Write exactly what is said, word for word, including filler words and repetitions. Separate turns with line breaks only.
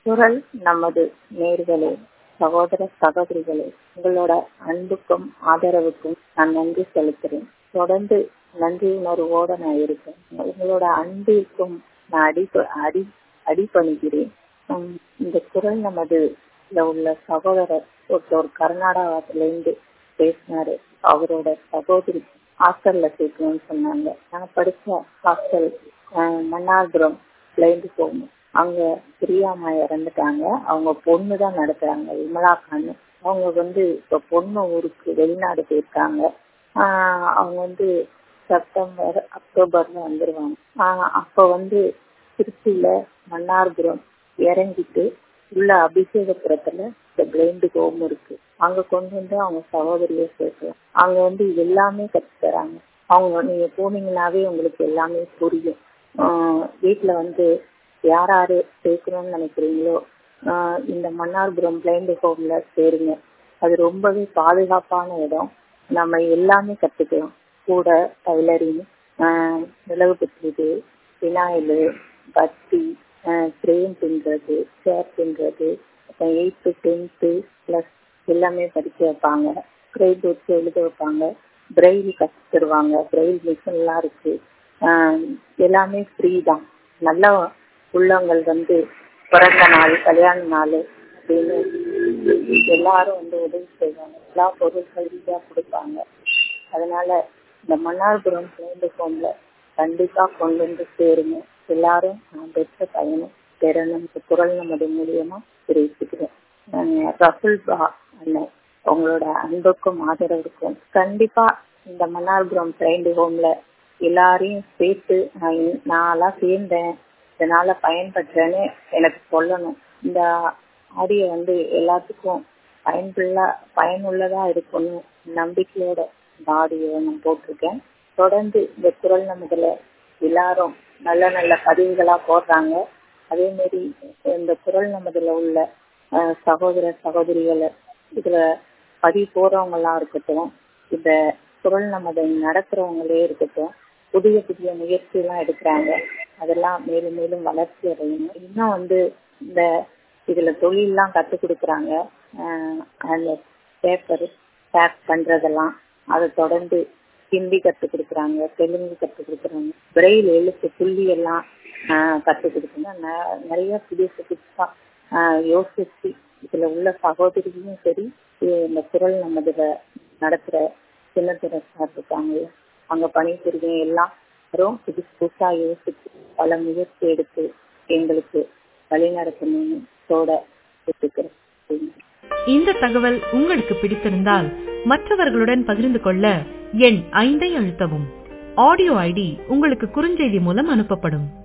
குரல் நமது நேர்களே, சகோதர சகோதரிகளே, உங்களோட அன்புக்கும் ஆதரவுக்கும் நான் நன்றி செலுத்துறேன். தொடர்ந்து நன்றி உணர்வோட நான் இருக்கேன். உங்களோட அன்பிற்கும் நான் அடி அடி அடிபணிகிறேன். உம், இந்த குரல் நமது உள்ள சகோதரர் ஒருத்தர் கர்நாடகத்திலிருந்து பேசினாரு. அவரோட சகோதரி ஹாஸ்டல்ல சேர்க்கணும்னு சொன்னாங்க. நான் படிச்ச ஹாஸ்டல் மன்னார்புரம் பிளைந்து போகணும். அங்க பிரியாமா இறந்துட்டாங்க. அவங்க பொண்ணு தான் நடத்துறாங்க, விமலா கான்னு. அவங்க வந்து இப்ப பொண்ணு ஊருக்கு வெளிநாடு போயிருக்காங்க. ஆஹ் அவங்க வந்து செப்டம்பர் அக்டோபர்ல வந்துருவாங்க. ஆஹ் அப்ப வந்து திருச்சியில மன்னார்புரம் இறங்கிட்டு உள்ள அபிஷேகபுரத்துல இந்த பிளைண்ட் ஹோம் இருக்கு. அங்க கொண்டு வந்து அவங்க சகோதரிய சேர்க்கலாம். அங்க வந்து எல்லாமே கத்து தராங்க. அவங்க நீங்க போனீங்கன்னாவே உங்களுக்கு எல்லாமே புரியும். ஆஹ் வீட்டுல வந்து யார் யாரு சேர்க்கணும்னு நினைக்கிறீங்களோ ஆஹ் இந்த மன்னார்புரம் பிளைண்ட் ஹோம்ல சேருங்க. அது ரொம்பவே பாதுகாப்பான இடம். நம்ம எல்லாமே கத்துக்கலாம். கூட டைலரிங், ஆஹ் விலகு பெற்றது, பினாயிலு, பத்தி, ஃப்ரேம் பின்றது, சேர் பின்றது, எயித்து டென்த்து பிளஸ் எல்லாமே படிக்க வைப்பாங்க. கிரேட் வச்சு எழுத வைப்பாங்க. பிரெயில் கற்று தருவாங்க. பிரெயில் மிஷின் எல்லாம் இருக்கு. ஆஹ் எல்லாமே ஃப்ரீ தான். நல்ல உள்ளவங்கள் வந்து பிறந்த நாள், கல்யாண நாள் அப்படின்னு எல்லாரும் வந்து உதவி செய்வாங்க. எல்லா பொருட்கள் ஃப்ரீயா கொடுப்பாங்க. அதனால இந்த மன்னார்புரம் பிளைண்ட் ஹோம்ல கண்டிப்பா கொண்டு வந்து சேருங்க. எல்லாரும் நான் பெற்ற பயணம் பெறணும். குரல் நமது மூலியமா தெரிவிச்சுக்கிறேன். ரசூல் பா அண்ணன், உங்களோட அன்புக்கும் ஆதரவுக்கும் கண்டிப்பா இந்த மன்னார்புரம் பிளைண்ட் ஹோம்ல எல்லாரையும் சேர்த்து நான்லாம் சேர்ந்தேன், இதனால பயன்பெற்றேன்னு எனக்கு சொல்லணும். இந்த ஆடியோ வந்து எல்லாத்துக்கும் பயன்புள்ள பயனுள்ளதா இருக்கணும் நம்பிக்கையோட இந்த ஆடியோ நான் போட்டிருக்கேன். தொடர்ந்து இந்த குரல் நமதுல எல்லாரும் நல்ல நல்ல பதிவுகளா போடுறாங்க. அதே மாதிரி இந்த குரல் நமதுல உள்ள சகோதர சகோதரிகளை இதுல பதிவு போறவங்க எல்லாம் இருக்கட்டும், இந்த குரல் நமதை நடத்துறவங்களே இருக்கட்டும், புதிய புதிய முயற்சி எல்லாம் எடுக்கிறாங்க. அதெல்லாம் மேலும் மேலும் வளர்ச்சி அடையணும். இன்னும் வந்து இந்த இதுல தொழில் எல்லாம் கத்து கொடுக்குறாங்க. ஆஹ் அந்த பேப்பர் பேக் பண்றதெல்லாம் அதை தொடர்ந்து ஹிந்தி கத்து கொடுக்குறாங்க, தெலுங்கு கத்து கொடுக்குறாங்க, பிரெயில் எழுத்து புள்ளி எல்லாம் ஆஹ் கத்து கொடுக்குறாங்க. நிறைய புதிய புதுசா ஆஹ் யோசிச்சு இதுல உள்ள சகோதரிகளும் சரி, இந்த குரல் நம்ம இதுல நடத்துற சின்னத்திர சார் இருக்காங்க, அங்க பணிபுரியும் எல்லாம் புதுசு புதுசா யோசிச்சு பல முயற்சி எடுத்து எங்களுக்கு வழிநடத்தணும்னு தோட கேட்டுக்கிறேன்.
இந்த தகவல் உங்களுக்கு பிடித்திருந்தால் மற்றவர்களுடன் பகிர்ந்து கொள்ள எண் ஐந்தை அழுத்தவும். ஆடியோ ஐடி உங்களுக்கு குறுஞ்செய்தி மூலம் அனுப்பப்படும்.